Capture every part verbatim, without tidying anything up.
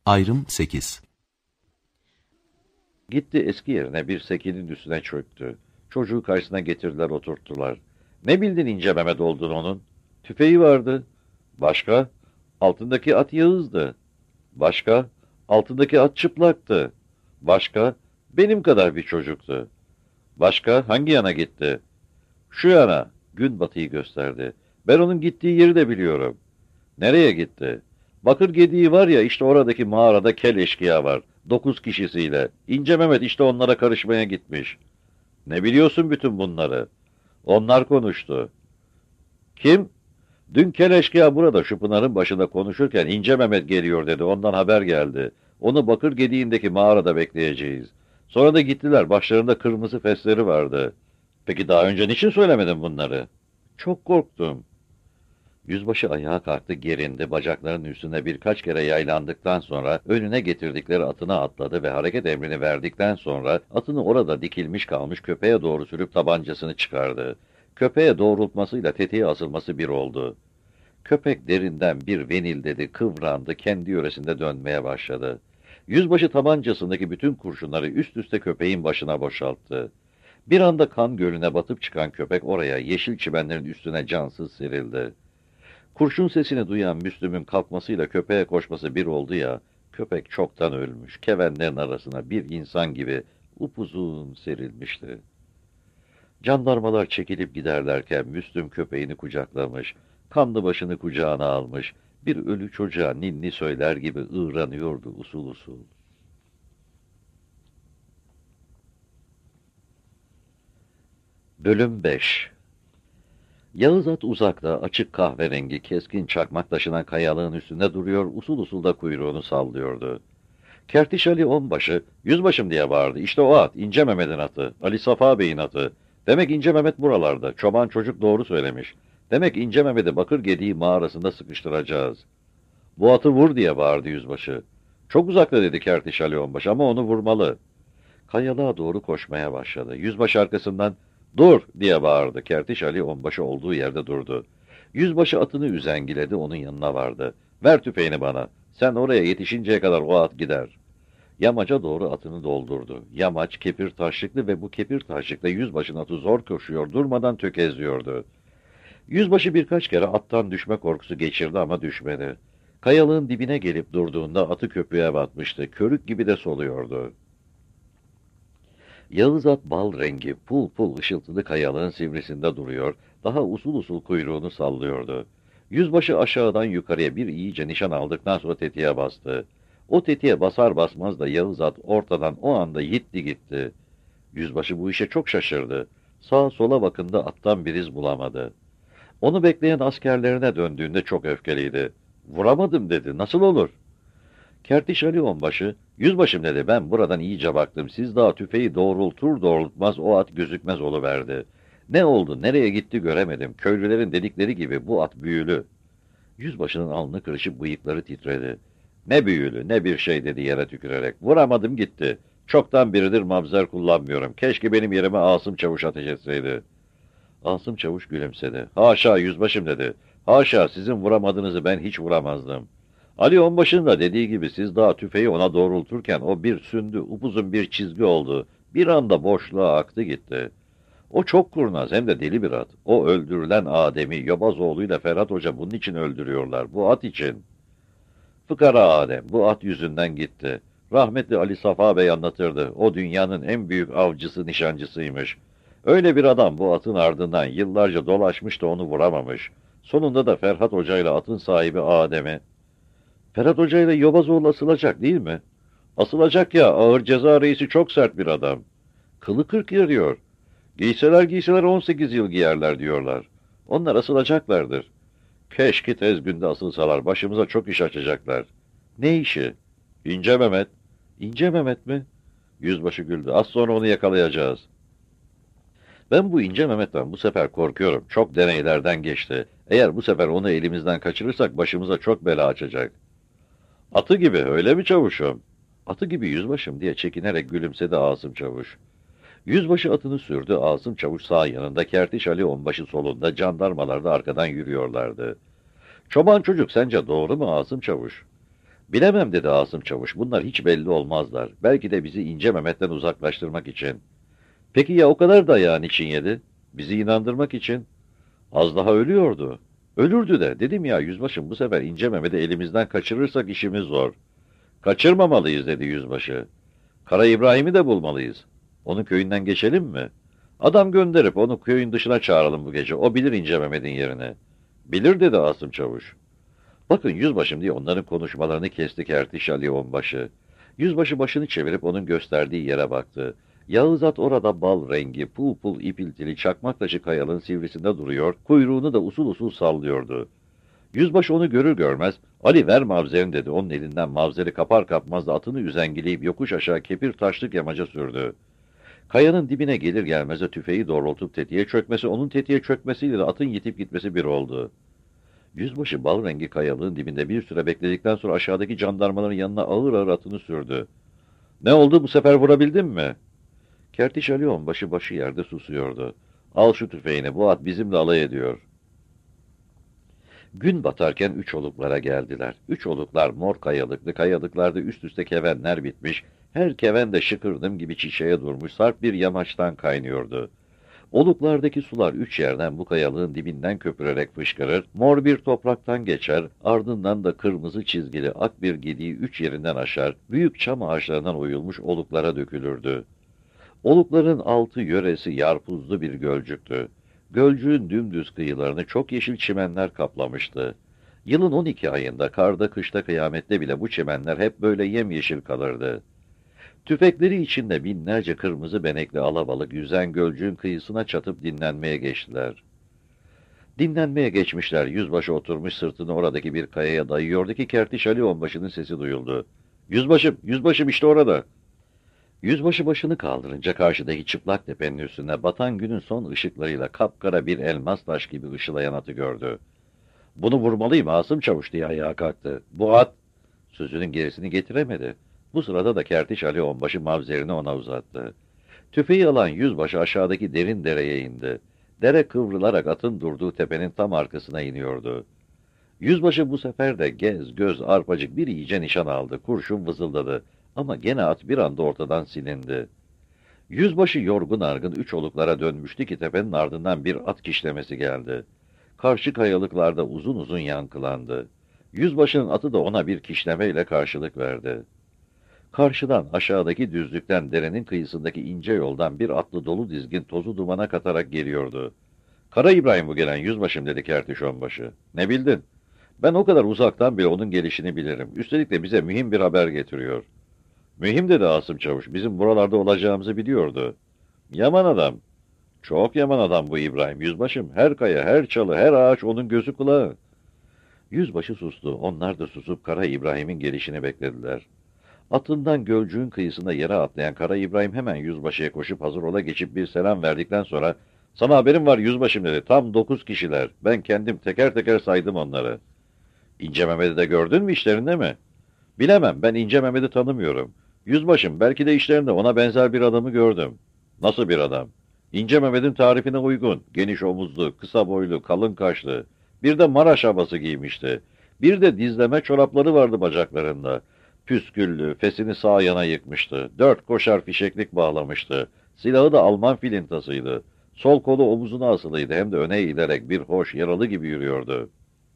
Ayrım sekiz. Gitti eski yerine bir sekinin üstüne çöktü. Çocuğu karşısına getirdiler, oturttular. Ne bildin İnce Mehmet olduğunu onun? Tüfeği vardı. Başka? Altındaki at Yağız'dı. Başka? Altındaki at çıplaktı. Başka? Benim kadar bir çocuktu. Başka? Hangi yana gitti? Şu yana. Gün batıyı gösterdi. Ben onun gittiği yeri de biliyorum. Nereye gitti? Bakır Gediği var ya, işte oradaki mağarada kel eşkıya var. Dokuz kişisiyle. İnce Mehmet işte onlara karışmaya gitmiş. Ne biliyorsun bütün bunları? Onlar konuştu. Kim? Dün kel eşkıya burada şu pınarın başında konuşurken İnce Mehmet geliyor dedi. Ondan haber geldi. Onu Bakır Gediği'ndeki mağarada bekleyeceğiz. Sonra da gittiler. Başlarında kırmızı fesleri vardı. Peki daha önce niçin söylemedin bunları? Çok korktum. Yüzbaşı ayağa kalktı, gerindi, bacaklarının üstüne birkaç kere yaylandıktan sonra önüne getirdikleri atına atladı ve hareket emrini verdikten sonra atını orada dikilmiş kalmış köpeğe doğru sürüp tabancasını çıkardı. Köpeğe doğrultmasıyla tetiğe asılması bir oldu. Köpek derinden bir venil dedi, kıvrandı, kendi yöresinde dönmeye başladı. Yüzbaşı tabancasındaki bütün kurşunları üst üste köpeğin başına boşalttı. Bir anda kan gölüne batıp çıkan köpek oraya, yeşil çimenlerin üstüne cansız serildi. Kurşun sesini duyan Müslüm'ün kalkmasıyla köpeğe koşması bir oldu ya, köpek çoktan ölmüş, kevenlerin arasına bir insan gibi upuzun serilmişti. Jandarmalar çekilip giderlerken Müslüm köpeğini kucaklamış, kanlı başını kucağına almış, bir ölü çocuğa ninni söyler gibi ığranıyordu usul usul. Bölüm beş. Yağız at uzakta, açık kahverengi, keskin çakmak taşınan kayalığın üstünde duruyor, usul usul da kuyruğunu sallıyordu. Kertiş Ali Onbaşı, yüzbaşım diye bağırdı. İşte o at, İnce Mehmet'in atı, Ali Safa Bey'in atı. Demek İnce Mehmet buralarda, çoban çocuk doğru söylemiş. Demek İnce Mehmet'i Bakır Gediği mağarasında sıkıştıracağız. Bu atı vur diye bağırdı yüzbaşı. Çok uzakta dedi Kertiş Ali Onbaşı, ama onu vurmalı. Kayalığa doğru koşmaya başladı. Yüzbaşı arkasından, dur diye bağırdı. Kertiş Ali Onbaşı olduğu yerde durdu. Yüzbaşı atını üzengiledi, onun yanına vardı. Ver tüfeğini bana. Sen oraya yetişinceye kadar o at gider. Yamaca doğru atını doldurdu. Yamaç kepir taşlıklı ve bu kepir taşlıkla yüzbaşının atı zor koşuyor, durmadan tökezliyordu. Yüzbaşı birkaç kere attan düşme korkusu geçirdi ama düşmedi. Kayalığın dibine gelip durduğunda atı köpüğe batmıştı. Körük gibi de soluyordu. Yağız at bal rengi, pul pul ışıltılı kayalığın sivrisinde duruyor, daha usul usul kuyruğunu sallıyordu. Yüzbaşı aşağıdan yukarıya bir iyice nişan aldıktan sonra tetiğe bastı. O tetiğe basar basmaz da Yağız at ortadan o anda yitti gitti. Yüzbaşı bu işe çok şaşırdı. Sağa sola bakında attan bir iz bulamadı. Onu bekleyen askerlerine döndüğünde çok öfkeliydi. Vuramadım dedi, nasıl olur? Kertiş Ali Onbaşı, yüzbaşım dedi, ben buradan iyice baktım, siz daha tüfeği doğrultur doğrultmaz o at gözükmez oluverdi. Ne oldu, nereye gitti göremedim, köylülerin dedikleri gibi bu at büyülü. Yüzbaşının alnı kırışıp bıyıkları titredi. Ne büyülü, ne bir şey dedi yere tükürerek, vuramadım gitti. Çoktan biridir mavzer kullanmıyorum, keşke benim yerime Asım Çavuş ateş etseydi. Asım Çavuş gülümsedi. Haşa yüzbaşım dedi, haşa, sizin vuramadığınızı ben hiç vuramazdım. Ali Onbaşı'nın da dediği gibi siz daha tüfeği ona doğrulturken o bir sündü, upuzun bir çizgi oldu. Bir anda boşluğa aktı gitti. O çok kurnaz, hem de deli bir at. O öldürülen Adem'i Yobazoğlu'yla Ferhat Hoca bunun için öldürüyorlar, bu at için. Fıkara Adem, bu at yüzünden gitti. Rahmetli Ali Safa Bey anlatırdı, o dünyanın en büyük avcısı, nişancısıymış. Öyle bir adam bu atın ardından yıllarca dolaşmış da onu vuramamış. Sonunda da Ferhat Hoca ile atın sahibi Adem'i, Ferhat Hoca ile Yobazoğlu asılacak değil mi? Asılacak ya, ağır ceza reisi çok sert bir adam. Kılı kırk yarıyor. Giyseler giyseler on sekiz yıl giyerler diyorlar. Onlar asılacaklardır. Keşke tez günde asılsalar, başımıza çok iş açacaklar. Ne işi? İnce Mehmet. İnce Mehmet mi? Yüzbaşı güldü. Az sonra onu yakalayacağız. Ben bu İnce Mehmet'ten bu sefer korkuyorum. Çok deneylerden geçti. Eğer bu sefer onu elimizden kaçırırsak başımıza çok bela açacak. Atı gibi, öyle mi çavuşum? Atı gibi yüzbaşım diye çekinerek gülümsedi Asım Çavuş. Yüzbaşı atını sürdü, Asım Çavuş sağ yanında, Kertiş Ali Onbaşı solunda, jandarmalar da arkadan yürüyorlardı. Çoban çocuk, sence doğru mu Asım Çavuş? Bilemem dedi Asım Çavuş. Bunlar hiç belli olmazlar. Belki de bizi İnce Mehmet'ten uzaklaştırmak için. Peki ya o kadar dayağın için yedi? Bizi inandırmak için. Az daha ölüyordu. Ölürdü de. Dedim ya yüzbaşım, bu sefer İnce Mehmet'i elimizden kaçırırsak işimiz zor. Kaçırmamalıyız dedi yüzbaşı. Kara İbrahim'i de bulmalıyız. Onun köyünden geçelim mi? Adam gönderip onu köyün dışına çağıralım bu gece. O bilir İnce Mehmet'in yerini. Bilir dedi Asım Çavuş. Bakın yüzbaşım diye onların konuşmalarını kesti Kertiş Ali Onbaşı. Yüzbaşı başını çevirip onun gösterdiği yere baktı. Yağız at orada bal rengi, pul pul ipiltili çakmak taşı kayalığın sivrisinde duruyor, kuyruğunu da usul usul sallıyordu. Yüzbaşı onu görür görmez, Ali ver mavzerini dedi. Onun elinden mavzeri kapar kapmaz da atını üzengileyip yokuş aşağı kepir taşlık yamaca sürdü. Kayanın dibine gelir gelmez de tüfeği doğrultup tetiğe çökmesi, onun tetiğe çökmesiyle de atın yitip gitmesi bir oldu. Yüzbaşı bal rengi kayalığın dibinde bir süre bekledikten sonra aşağıdaki jandarmaların yanına ağır ağır atını sürdü. ''Ne oldu, bu sefer vurabildin mi?'' Kertiş Ali Onbaşı başı yerde susuyordu. ''Al şu tüfeğini, bu at bizimle alay ediyor.'' Gün batarken üç oluklara geldiler. Üç oluklar mor kayalıklı, kayalıklarda üst üste kevenler bitmiş, her keven de şıkırdım gibi çiçeğe durmuş, sarp bir yamaçtan kaynıyordu. Oluklardaki sular üç yerden bu kayalığın dibinden köpürerek fışkırır, mor bir topraktan geçer, ardından da kırmızı çizgili ak bir gidiği üç yerinden aşar, büyük çam ağaçlarından oyulmuş oluklara dökülürdü. Olukların altı yöresi yarpuzlu bir gölcüktü. Gölcüğün dümdüz kıyılarını çok yeşil çimenler kaplamıştı. Yılın on iki ayında, karda, kışta, kıyamette bile bu çimenler hep böyle yemyeşil kalırdı. Tüfekleri içinde binlerce kırmızı benekli alabalık yüzen gölcüğün kıyısına çatıp dinlenmeye geçtiler. Dinlenmeye geçmişler, yüzbaşı oturmuş sırtını oradaki bir kayaya dayıyordu ki Kertiş Ali Onbaşı'nın sesi duyuldu. ''Yüzbaşım, yüzbaşım işte orada.'' Yüzbaşı başını kaldırınca karşıdaki çıplak tepenin üstüne batan günün son ışıklarıyla kapkara bir elmas taş gibi ışılayan atı gördü. ''Bunu vurmalıyım Asım Çavuş.'' diye ayağa kalktı. ''Bu at!'' Sözünün gerisini getiremedi. Bu sırada da Kertiş Ali Onbaşı mavzerini ona uzattı. Tüfeği alan yüzbaşı aşağıdaki derin dereye indi. Dere kıvrılarak atın durduğu tepenin tam arkasına iniyordu. Yüzbaşı bu sefer de gez, göz, arpacık bir iyice nişan aldı. Kurşun vızıldadı. Ama gene at bir anda ortadan silindi. Yüzbaşı yorgun argın üç oluklara dönmüştü ki tepenin ardından bir at kişlemesi geldi. Karşı kayalıklarda uzun uzun yankılandı. Yüzbaşının atı da ona bir kişlemeyle karşılık verdi. Karşıdan, aşağıdaki düzlükten, derenin kıyısındaki ince yoldan bir atlı dolu dizgin tozu dumana katarak geliyordu. ''Kara İbrahim bu gelen yüzbaşım.'' dedi Kertiş Onbaşı. ''Ne bildin?'' ''Ben o kadar uzaktan bile onun gelişini bilirim. Üstelik de bize mühim bir haber getiriyor.'' ''Mühim?'' dedi Asım Çavuş. ''Bizim buralarda olacağımızı biliyordu.'' ''Yaman adam.'' ''Çok yaman adam bu İbrahim yüzbaşım. Her kaya, her çalı, her ağaç onun gözü kulağı.'' Yüzbaşı sustu. Onlar da susup Kara İbrahim'in gelişini beklediler. Atından gölcüğün kıyısında yere atlayan Kara İbrahim hemen yüzbaşıya koşup hazır ola geçip bir selam verdikten sonra ''Sana haberim var yüzbaşım.'' dedi. ''Tam dokuz kişiler. Ben kendim teker teker saydım onları.'' ''İnce Mehmet'i de gördün mü, işlerinde mi?'' ''Bilemem, ben İnce Mehmet'i tanımıyorum. Yüzbaşım, belki de işlerinde ona benzer bir adamı gördüm.'' ''Nasıl bir adam?'' ''İnce Mehmet'in tarifine uygun. Geniş omuzlu, kısa boylu, kalın kaşlı. Bir de Maraş havası giymişti. Bir de dizleme çorapları vardı bacaklarında. Püsküllü, fesini sağ yana yıkmıştı. Dört koşar fişeklik bağlamıştı. Silahı da Alman filintasıydı. Sol kolu omuzuna asılıydı, hem de öne eğilerek bir hoş, yaralı gibi yürüyordu.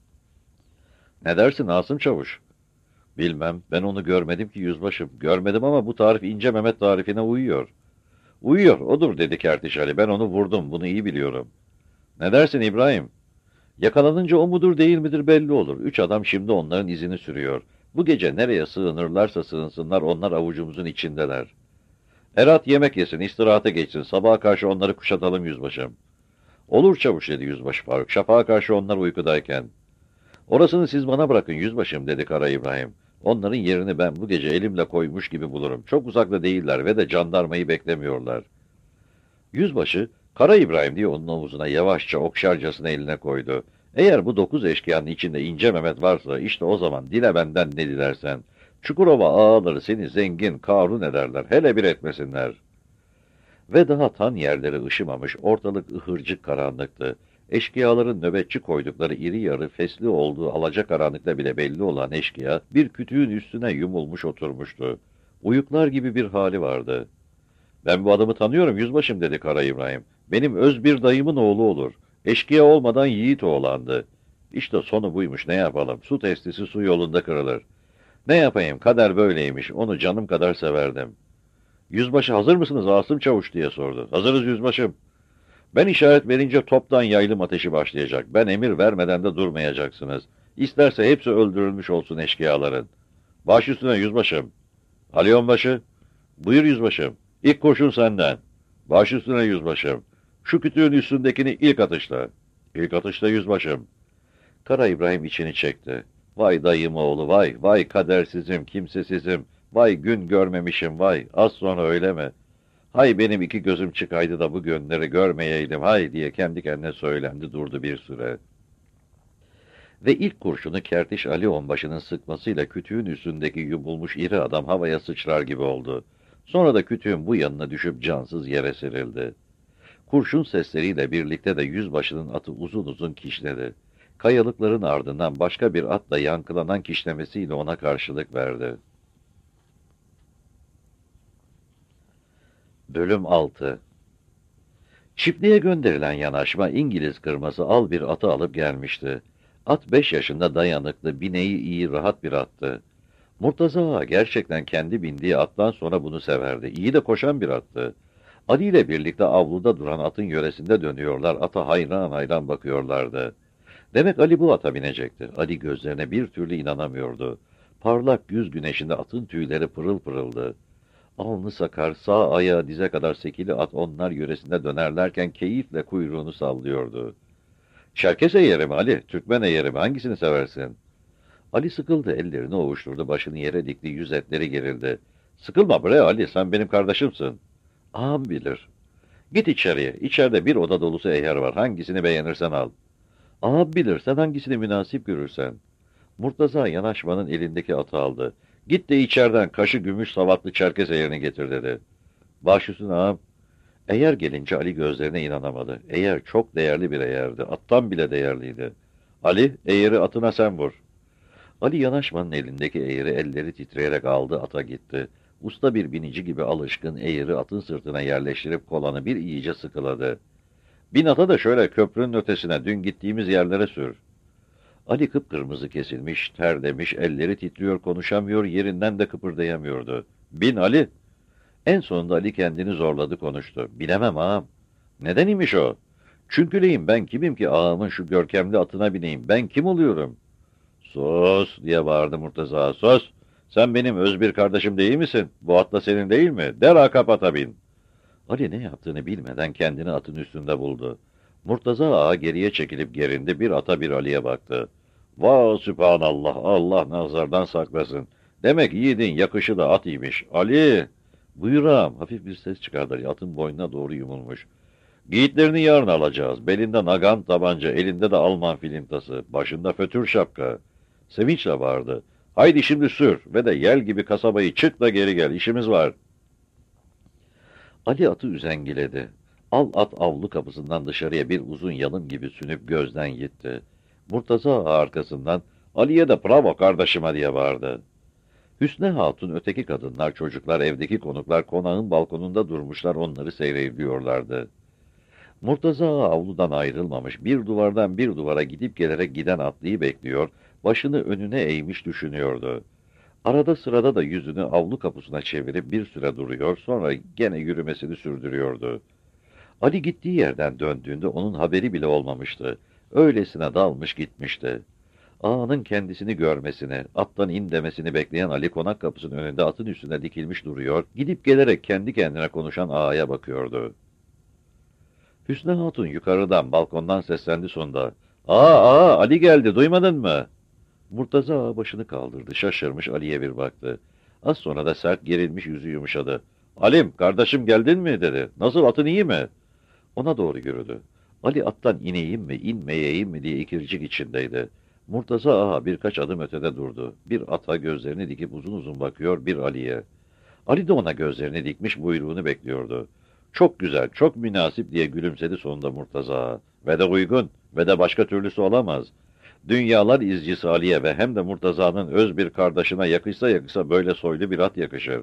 ''Ne dersin Asım Çavuş?'' ''Bilmem, ben onu görmedim ki yüzbaşım. Görmedim ama bu tarif İnce Mehmet tarifine uyuyor.'' ''Uyuyor, odur.'' dedi Kertiş Ali. ''Ben onu vurdum, bunu iyi biliyorum.'' ''Ne dersin İbrahim?'' ''Yakalanınca o mudur değil midir belli olur. Üç adam şimdi onların izini sürüyor. Bu gece nereye sığınırlarsa sığınsınlar, onlar avucumuzun içindeler. Erat yemek yesin, istirahate geçsin. Sabaha karşı onları kuşatalım yüzbaşım.'' ''Olur Çavuş.'' dedi yüzbaşı Faruk. ''Şafağa karşı onlar uykudayken.'' ''Orasını siz bana bırakın yüzbaşım.'' dedi Kara İbrahim. ''Onların yerini ben bu gece elimle koymuş gibi bulurum. Çok uzakta değiller ve de jandarmayı beklemiyorlar.'' Yüzbaşı, ''Kara İbrahim.'' diye onun omuzuna yavaşça okşarcasına eline koydu. ''Eğer bu dokuz eşkıyanın içinde İnce Mehmet varsa, işte o zaman dile benden ne dilersen. Çukurova ağaları seni zengin, Karun ederler, hele bir etmesinler.'' Ve daha tan yerleri ışımamış, ortalık ıhırcık karanlıktı. Eşkıyaların nöbetçi koydukları iri yarı fesli olduğu alacakaranlıkta bile belli olan eşkıya, bir kütüğün üstüne yumulmuş oturmuştu. Uyuklar gibi bir hali vardı. "Ben bu adamı tanıyorum yüzbaşım," dedi Kara İbrahim. "Benim öz bir dayımın oğlu olur. Eşkıya olmadan yiğit oğlandı. İşte sonu buymuş, ne yapalım? Su testisi su yolunda kırılır. Ne yapayım, kader böyleymiş, onu canım kadar severdim." "Yüzbaşı hazır mısınız Asım Çavuş?" diye sordu. "Hazırız yüzbaşım." "Ben işaret verince toptan yaylım ateşi başlayacak. Ben emir vermeden de durmayacaksınız. İsterse hepsi öldürülmüş olsun eşkıyaların." "Baş üstüne yüzbaşım." "Ali Onbaşı?" "Buyur yüzbaşım." "İlk kurşun senden." "Baş üstüne yüzbaşım." "Şu kütüğün üstündekini ilk atışla." "İlk atışla yüzbaşım." Kara İbrahim içini çekti. "Vay dayım oğlu, vay, vay kadersizim, kimsesizim, vay gün görmemişim, vay, az sonra öyle mi? Hay benim iki gözüm çıkaydı da bu günleri görmeyeydim, hay," diye kendi kendine söylendi, durdu bir süre. Ve ilk kurşunu Kertiş Ali Onbaşı'nın sıkmasıyla kütüğün üstündeki yumulmuş iri adam havaya sıçrar gibi oldu. Sonra da kütüğün bu yanına düşüp cansız yere serildi. Kurşun sesleriyle birlikte de yüzbaşının atı uzun uzun kişnedi. Kayalıkların ardından başka bir atla yankılanan kişnemesiyle ona karşılık verdi. Bölüm altı. Çiftliğe gönderilen yanaşma İngiliz kırması al bir atı alıp gelmişti. At beş yaşında dayanıklı, bineği iyi, rahat bir attı. Murtaza Ağa gerçekten kendi bindiği attan sonra bunu severdi. İyi de koşan bir attı. Ali ile birlikte avluda duran atın yöresinde dönüyorlar, ata hayran hayran bakıyorlardı. Demek Ali bu ata binecekti. Ali gözlerine bir türlü inanamıyordu. Parlak güz güneşinde atın tüyleri pırıl pırıldı. Alnı sakar, sağ ayağı dize kadar sekili at onlar yöresinde dönerlerken keyifle kuyruğunu sallıyordu. "Çerkes eğeri mi Ali, Türkmen eğeri mi, hangisini seversin?" Ali sıkıldı, ellerini ovuşturdu, başını yere dikti, yüz etleri gerildi. "Sıkılma bre Ali, sen benim kardeşimsin." "Ağam bilir." "Git içeriye, içeride bir oda dolusu eğer var, hangisini beğenirsen al." "Ağam bilir, sen hangisini münasip görürsen." Murtaza yanaşmanın elindeki atı aldı. "Git de içeriden kaşı gümüş savatlı Çerkes eğerini getir," dedi. "Baş üstüne ağam." Eğer gelince Ali gözlerine inanamadı. Eğer çok değerli bir eğerdi, attan bile değerliydi. "Ali, eğeri atına sen vur." Ali yanaşmanın elindeki eğeri elleri titreyerek aldı, ata gitti. Usta bir binici gibi alışkın eğeri atın sırtına yerleştirip kolanı bir iyice sıkıladı. "Bin ata da şöyle köprünün ötesine, dün gittiğimiz yerlere sür." Ali kıpkırmızı kesilmiş, terlemiş, elleri titriyor, konuşamıyor, yerinden de kıpırdayamıyordu. "Bin Ali!" En sonunda Ali kendini zorladı, konuştu. "Bilemem ağam." "Neden imiş o?" "Çünküleyim, ben kimim ki ağamın şu görkemli atına bineyim, ben kim oluyorum?" "Sus!" diye bağırdı Murtaza. "Sus! Sen benim öz bir kardeşim değil misin? Bu at da senin değil mi? Derhal ata bin." Ali ne yaptığını bilmeden kendini atın üstünde buldu. Murtaza Ağa geriye çekilip gerindi, bir ata bir Ali'ye baktı. "Vah sübhanallah, Allah nazardan saklasın. Demek yiğidin yakışı da at imiş. Ali!" "Buyur ağam," hafif bir ses çıkardı Ali, atın boynuna doğru yumulmuş. "Yiğitlerini yarın alacağız. Belinde nagan tabanca, elinde de Alman filintası, başında fötür şapka." Sevinçle bağırdı. "Haydi şimdi sür ve de yel gibi kasabayı çık da geri gel, işimiz var." Ali atı üzengiledi. Al at avlu kapısından dışarıya bir uzun yalım gibi sünüp gözden gitti. Murtaza Ağa arkasından "Ali'ye de bravo kardeşime," diye bağırdı. Hüsnü Hatun, öteki kadınlar, çocuklar, evdeki konuklar konağın balkonunda durmuşlar, onları seyrediyorlardı. Murtaza Ağa avludan ayrılmamış, bir duvardan bir duvara gidip gelerek giden atlıyı bekliyor, başını önüne eğmiş düşünüyordu. Arada sırada da yüzünü avlu kapısına çevirip bir süre duruyor, sonra gene yürümesini sürdürüyordu. Ali gittiği yerden döndüğünde onun haberi bile olmamıştı. Öylesine dalmış gitmişti. Ağanın kendisini görmesini, attan in demesini bekleyen Ali konak kapısının önünde atın üstüne dikilmiş duruyor, gidip gelerek kendi kendine konuşan ağaya bakıyordu. Hüsnü Hatun yukarıdan, balkondan seslendi sonunda. "Aa, aa, Ali geldi, duymadın mı?" Murtaza Ağa başını kaldırdı, şaşırmış Ali'ye bir baktı. Az sonra da sert gerilmiş yüzü yumuşadı. "Alim, kardeşim geldin mi?" dedi. "Nasıl, atın iyi mi?" Ona doğru yürüdü. Ali attan ineyim mi, inmeyeyim mi diye ikircik içindeydi. Murtaza Ağa birkaç adım ötede durdu. Bir ata gözlerini dikip uzun uzun bakıyor, bir Ali'ye. Ali de ona gözlerini dikmiş, buyruğunu bekliyordu. "Çok güzel, çok münasip," diye gülümsedi sonunda Murtaza Ağa. ve de uygun ve de başka türlüsü olamaz. Dünyalar izcisi Ali'ye ve hem de Murtaza'nın öz bir kardeşine yakışsa yakışsa böyle soylu bir at yakışır.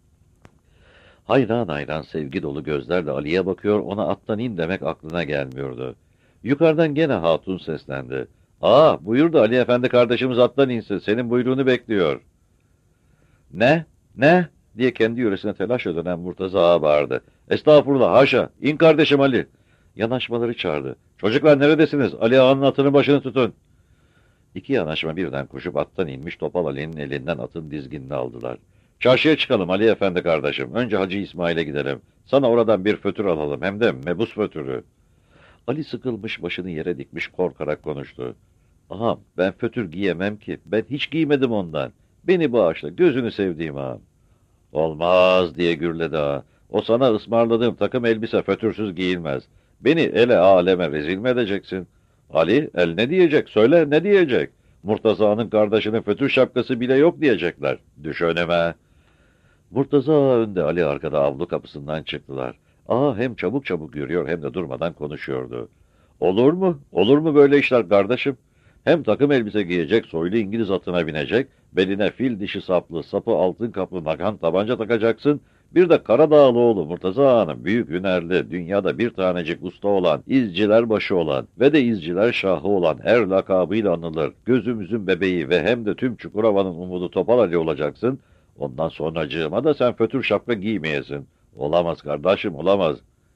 Hayran hayran sevgi dolu gözlerle Ali'ye bakıyor, ona attan in demek aklına gelmiyordu. Yukarıdan gene hatun seslendi. ''Aa, buyur da Ali Efendi kardeşimiz attan insin, senin buyruğunu bekliyor.'' ''Ne? Ne?'' diye kendi yöresine telaşla dönen Murtaza ağa bağırdı. ''Estağfurullah, haşa, in kardeşim Ali.'' Yanaşmaları çağırdı. ''Çocuklar neredesiniz? Ali ağanın atının başını tutun.'' İki yanaşma birden koşup attan inmiş Topal Ali'nin elinden atın dizginini aldılar. ''Çarşıya çıkalım Ali Efendi kardeşim. Önce Hacı İsmail'e gidelim. Sana oradan bir fötür alalım, hem de mebus fötürü.'' Ali sıkılmış başını yere dikmiş korkarak konuştu. ''Ağam, ben fötür giyemem ki. Ben hiç giymedim ondan. Beni bağışla, gözünü sevdiğim ağam.'' ''Olmaz!'' diye gürledi ağa. ''O sana ısmarladığım takım elbise fötürsüz giyilmez. Beni ele aleme rezil mi edeceksin?'' ''Ali, el ne diyecek? Söyle, ne diyecek? Murtaza'nın kardeşinin fötür şapkası bile yok diyecekler. Düş önüme.'' Murtaza ağa önde, Ali arkada avlu kapısından çıktılar. Ağa hem çabuk çabuk yürüyor hem de durmadan konuşuyordu. ''Olur mu? Olur mu böyle işler kardeşim? Hem takım elbise giyecek, soylu İngiliz atına binecek, beline fil dişi saplı, sapı altın kaplı nagan tabanca takacaksın, bir de Karadağlıoğlu Murtaza Ağa'nın büyük hünerli, dünyada bir tanecik usta olan, izciler başı olan ve de izciler şahı olan er lakabıyla anılır, gözümüzün bebeği ve hem de tüm Çukurova'nın umudu Topal Ali olacaksın, ondan sonracığıma da sen fötür şapka giymeyesin. Olamaz kardeşim, olamaz.''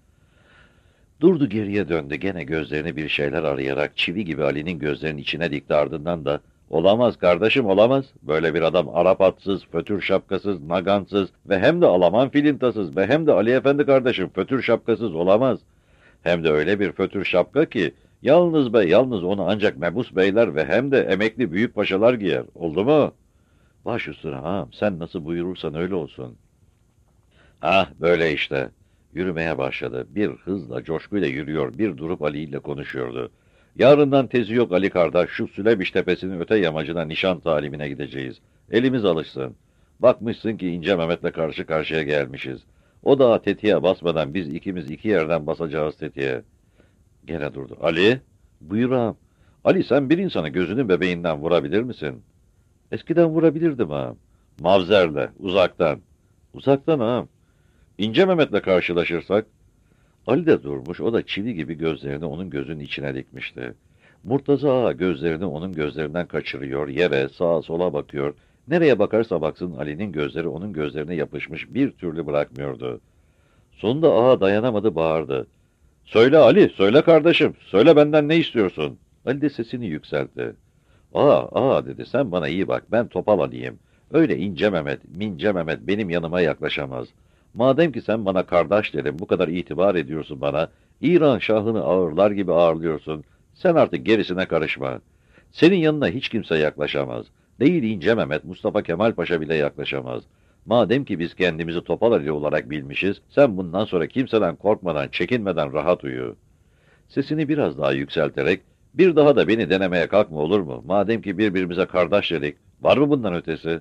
Durdu, geriye döndü, gene gözlerini bir şeyler arayarak çivi gibi Ali'nin gözlerinin içine dikti, ardından da ''Olamaz kardeşim, olamaz. Böyle bir adam Arap atsız, fötür şapkasız, nagansız ve hem de Alaman filintasız ve hem de Ali Efendi kardeşim fötür şapkasız olamaz. Hem de öyle bir fötür şapka ki yalnız be yalnız onu ancak mebus beyler ve hem de emekli büyük paşalar giyer. Oldu mu?'' ''Baş üstüne ağam, sen nasıl buyurursan öyle olsun.'' ''Ah, böyle işte.'' Yürümeye başladı. Bir hızla, coşkuyla yürüyor, bir durup Ali ile konuşuyordu. ''Yarından tezi yok Ali kardeş, şu Sülebiş tepesinin öte yamacına nişan talimine gideceğiz. Elimiz alışsın. Bakmışsın ki İnce Mehmet'le karşı karşıya gelmişiz. O dağa tetiğe basmadan biz ikimiz iki yerden basacağız tetiğe.'' Gene durdu. ''Ali, buyur ağam. Ali, sen bir insanı gözünün bebeğinden vurabilir misin?'' ''Eskiden vurabilirdim ağam.'' ''Mavzerle, uzaktan.'' ''Uzaktan ağam.'' ''İnce Mehmet'le karşılaşırsak?'' Ali de durmuş, o da çivi gibi gözlerini onun gözünün içine dikmişti. Murtaza ağa gözlerini onun gözlerinden kaçırıyor, yere, sağa sola bakıyor. Nereye bakarsa baksın Ali'nin gözleri onun gözlerine yapışmış, bir türlü bırakmıyordu. Sonunda ağa dayanamadı, bağırdı. ''Söyle Ali, söyle kardeşim, söyle benden ne istiyorsun?'' Ali de sesini yükseltti. ''Ağa, ağa'' dedi, ''sen bana iyi bak, ben Topal Ali'yim. Öyle İnce Mehmet, Mince Mehmet benim yanıma yaklaşamaz. Madem ki sen bana kardeş derim, bu kadar itibar ediyorsun bana, İran şahını ağırlar gibi ağırlıyorsun, sen artık gerisine karışma. Senin yanına hiç kimse yaklaşamaz. Değil İnce Mehmet, Mustafa Kemal Paşa bile yaklaşamaz. Madem ki biz kendimizi Topal Ali olarak bilmişiz, sen bundan sonra kimseden korkmadan, çekinmeden rahat uyu.'' Sesini biraz daha yükselterek, ''Bir daha da beni denemeye kalkma, olur mu? Madem ki birbirimize kardeş dedik, var mı bundan ötesi?''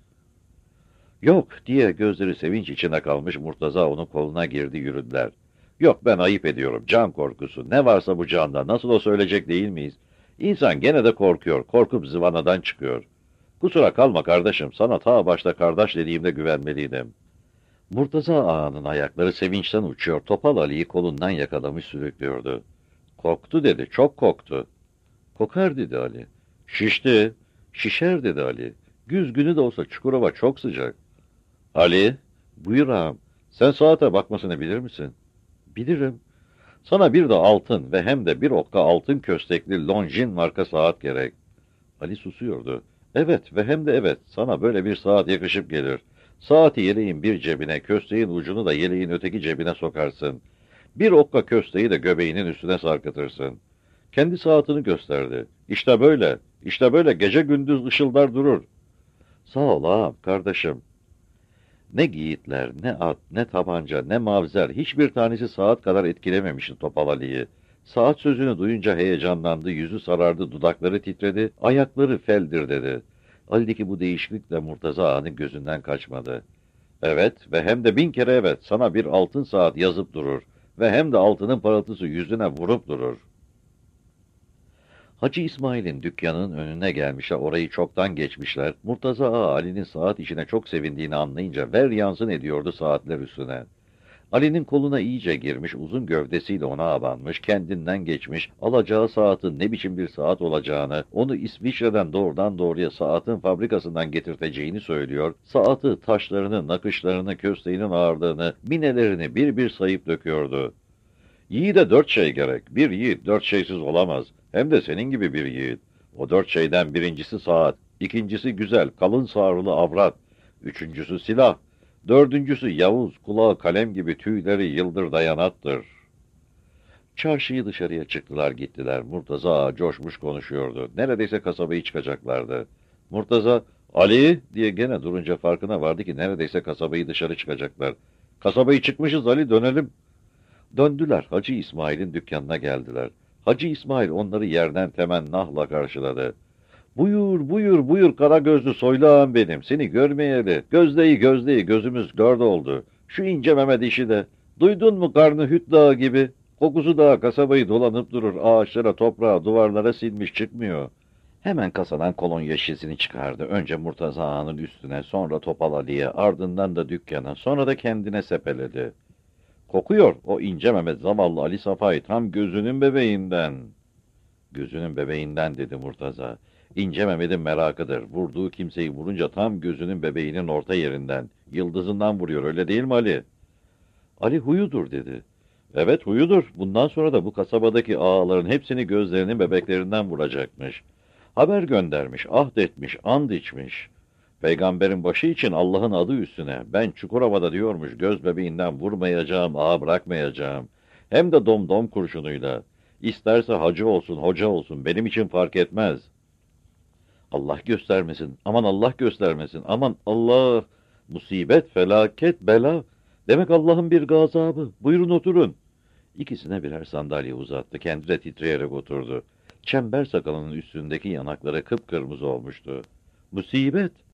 ''Yok'' diye gözleri sevinç içine kalmış Murtaza onun koluna girdi, yürüdüler. ''Yok, ben ayıp ediyorum, can korkusu. Ne varsa bu canda, nasıl o söyleyecek değil miyiz? İnsan gene de korkuyor, korkup zıvanadan çıkıyor. Kusura kalma kardeşim, sana ta başta kardeş dediğimde güvenmeliydim.'' Murtaza ağanın ayakları sevinçten uçuyor, Topal Ali'yi kolundan yakalamış sürüklüyordu. ''Korktu'' dedi, ''çok korktu.'' ''Kokar'' dedi Ali. ''Şişti, şişer'' dedi Ali. ''Güz günü de olsa Çukurova çok sıcak.'' ''Ali, buyur ağam, sen saate bakmasını bilir misin?'' ''Bilirim.'' ''Sana bir de altın ve hem de bir okka altın köstekli Longines marka saat gerek.'' Ali susuyordu. ''Evet ve hem de evet, sana böyle bir saat yakışıp gelir. Saati yeleğin bir cebine, kösteğin ucunu da yeleğin öteki cebine sokarsın. Bir okka kösteği de göbeğinin üstüne sarkıtırsın.'' Kendi saatini gösterdi. ''İşte böyle, işte böyle gece gündüz ışıldar durur.'' ''Sağ ol ağam, kardeşim.'' Ne yiğitler, ne at, ne tabanca, ne mavzer, hiçbir tanesi saat kadar etkilememişti Topal Ali'yi. Saat sözünü duyunca heyecanlandı, yüzü sarardı, dudakları titredi, ayakları feldir dedi. Ali'deki bu değişiklik de Murtaza Ağa'nın gözünden kaçmadı. ''Evet ve hem de bin kere evet, sana bir altın saat yazıp durur ve hem de altının parıltısı yüzüne vurup durur.'' Hacı İsmail'in dükkanının önüne gelmişler, orayı çoktan geçmişler. Murtaza Ağa Ali'nin saat işine çok sevindiğini anlayınca ver yansın ediyordu saatler üstüne. Ali'nin koluna iyice girmiş, uzun gövdesiyle ona abanmış, kendinden geçmiş, alacağı saatin ne biçim bir saat olacağını, onu İsviçre'den doğrudan doğruya saatin fabrikasından getirteceğini söylüyor, saati, taşlarını, nakışlarını, kösteğinin ağırlığını, minelerini bir bir sayıp döküyordu. Yiğide dört şey gerek, bir yiğit dört şeysiz olamaz, hem de senin gibi bir yiğit. O dört şeyden birincisi saat, ikincisi güzel, kalın sağrılı avrat, üçüncüsü silah, dördüncüsü Yavuz, kulağı kalem gibi tüyleri yıldır dayanattır. Çarşıyı dışarıya çıktılar gittiler. Murtaza Ağa coşmuş konuşuyordu. Neredeyse kasabayı çıkacaklardı. Murtaza, Ali diye gene durunca farkına vardı ki neredeyse kasabayı dışarı çıkacaklar. Kasabayı çıkmışız Ali, dönelim. Döndüler, Hacı İsmail'in dükkanına geldiler. Hacı İsmail onları yerden temennahla karşıladı. Buyur, buyur, buyur kara gözlü soylu ağam benim. Seni görmeyeli. Gözleyi gözleyi gözümüz dört oldu. Şu ince Mehmet işi de. Duydun mu karnı hüt dağı gibi? Kokusu dağı kasabayı dolanıp durur. Ağaçlara, toprağa, duvarlara silmiş çıkmıyor. Hemen kasadan kolonya şişesini çıkardı. Önce Murtaza Ağa'nın üstüne, sonra Topal Ali'ye, ardından da dükkana, sonra da kendine sepeledi. Kokuyor o ince Mehmet zavallı Ali Safa'yı tam gözünün bebeğinden. Gözünün bebeğinden dedi Murtaza. İnce Mehmet'in merakıdır. Vurduğu kimseyi vurunca tam gözünün bebeğinin orta yerinden, yıldızından vuruyor, öyle değil mi Ali? Ali huyudur dedi. Evet huyudur. Bundan sonra da bu kasabadaki ağaların hepsini gözlerinin bebeklerinden vuracakmış. Haber göndermiş, ahd etmiş, and içmiş. Peygamberin başı için Allah'ın adı üstüne. Ben Çukurova'da diyormuş göz bebeğinden vurmayacağım, ağa bırakmayacağım. Hem de domdom kurşunuyla. İsterse hacı olsun, hoca olsun, benim için fark etmez. Allah göstermesin, aman Allah göstermesin, aman Allah! Musibet, felaket, bela. Demek Allah'ın bir gazabı. Buyurun oturun. İkisine birer sandalye uzattı, kendi de titreyerek oturdu. Çember sakalının üstündeki yanakları kıpkırmızı olmuştu. Musibet!